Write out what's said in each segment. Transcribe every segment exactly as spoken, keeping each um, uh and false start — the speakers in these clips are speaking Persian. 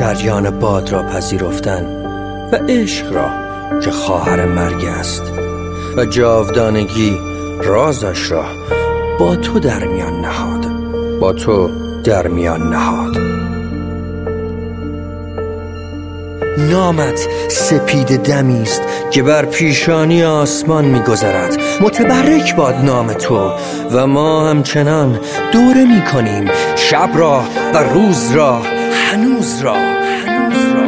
جریان باد را پذیرفتن و عشق را که خواهر مرگ است و جاودانگی رازش را با تو در میان نهاد با تو در میان نهاد. نامت سپید دمی است که بر پیشانی آسمان می‌گذرد. متبرک باد نام تو و ما همچنان دوره می‌کنیم شب را و روز را، هنوز را هنوز را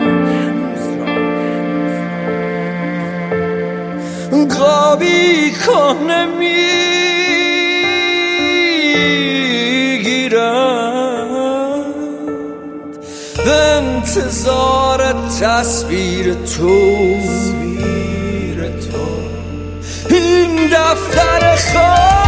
قابی کنه میگیرم به انتظار تصویر تو. این دفتر خواب